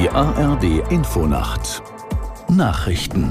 Die ARD Infonacht Nachrichten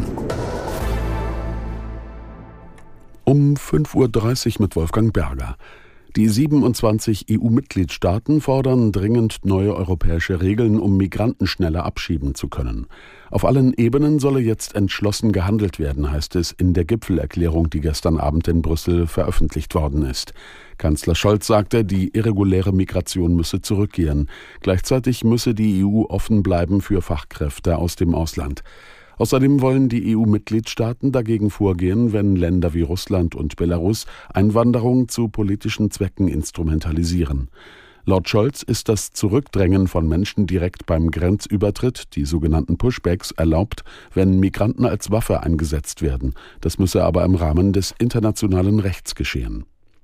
um 5:30 Uhr mit Wolfgang Berger. Die 27 EU-Mitgliedstaaten fordern dringend neue europäische Regeln, um Migranten schneller abschieben zu können. Auf allen Ebenen solle jetzt entschlossen gehandelt werden, heißt es in der Gipfelerklärung, die gestern Abend in Brüssel veröffentlicht worden ist. Kanzler Scholz sagte, die irreguläre Migration müsse zurückgehen. Gleichzeitig müsse die EU offen bleiben für Fachkräfte aus dem Ausland. Außerdem wollen die EU-Mitgliedstaaten dagegen vorgehen, wenn Länder wie Russland und Belarus Einwanderung zu politischen Zwecken instrumentalisieren. Laut Scholz ist das Zurückdrängen von Menschen direkt beim Grenzübertritt, die sogenannten Pushbacks, erlaubt, wenn Migranten als Waffe eingesetzt werden. Das müsse aber im Rahmen des internationalen Rechts geschehen.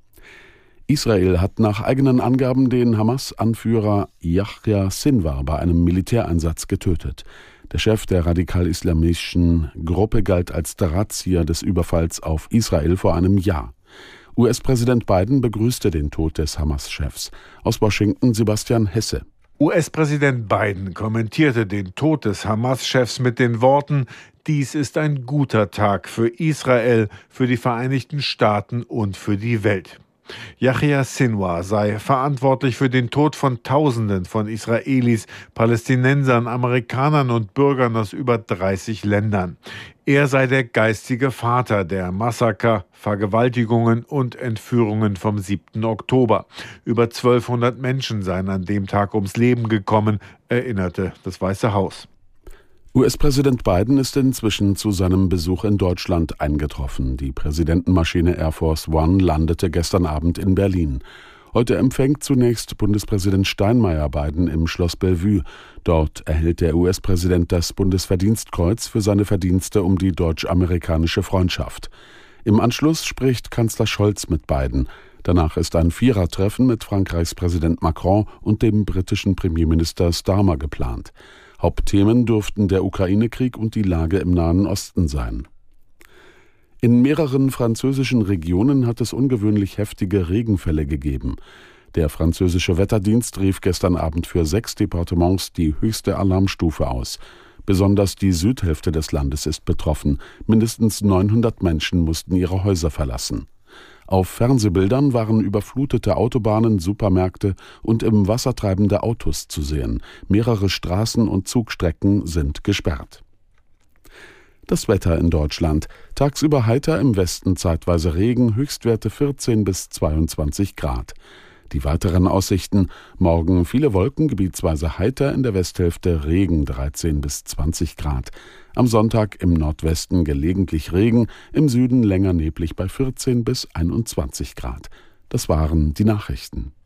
Israel hat nach eigenen Angaben den Hamas-Anführer Yahya Sinwar bei einem Militäreinsatz getötet. Der Chef der radikal-islamistischen Gruppe galt als Drahtzieher des Überfalls auf Israel vor einem Jahr. US-Präsident Biden begrüßte den Tod des Hamas-Chefs. Aus Washington Sebastian Hesse. US-Präsident Biden kommentierte den Tod des Hamas-Chefs mit den Worten: Dies ist ein guter Tag für Israel, für die Vereinigten Staaten und für die Welt. Yahya Sinwar sei verantwortlich für den Tod von Tausenden von Israelis, Palästinensern, Amerikanern und Bürgern aus über 30 Ländern. Er sei der geistige Vater der Massaker, Vergewaltigungen und Entführungen vom 7. Oktober. Über 1200 Menschen seien an dem Tag ums Leben gekommen, erinnerte das Weiße Haus. US-Präsident Biden ist inzwischen zu seinem Besuch in Deutschland eingetroffen. Die Präsidentenmaschine Air Force One landete gestern Abend in Berlin. Heute empfängt zunächst Bundespräsident Steinmeier Biden im Schloss Bellevue. Dort erhält der US-Präsident das Bundesverdienstkreuz für seine Verdienste um die deutsch-amerikanische Freundschaft. Im Anschluss spricht Kanzler Scholz mit Biden. Danach ist ein Vierertreffen mit Frankreichs Präsident Macron und dem britischen Premierminister Starmer geplant. Hauptthemen dürften der Ukraine-Krieg und die Lage im Nahen Osten sein. In mehreren französischen Regionen hat es ungewöhnlich heftige Regenfälle gegeben. Der französische Wetterdienst rief gestern Abend für 6 Departements die höchste Alarmstufe aus. Besonders die Südhälfte des Landes ist betroffen. Mindestens 900 Menschen mussten ihre Häuser verlassen. Auf Fernsehbildern waren überflutete Autobahnen, Supermärkte und im Wasser treibende Autos zu sehen. Mehrere Straßen und Zugstrecken sind gesperrt. Das Wetter in Deutschland. Tagsüber heiter, im Westen zeitweise Regen, Höchstwerte 14 bis 22 Grad. Die weiteren Aussichten: morgen viele Wolken, gebietsweise heiter, in der Westhälfte Regen 13 bis 20 Grad. Am Sonntag im Nordwesten gelegentlich Regen, im Süden länger neblig bei 14 bis 21 Grad. Das waren die Nachrichten.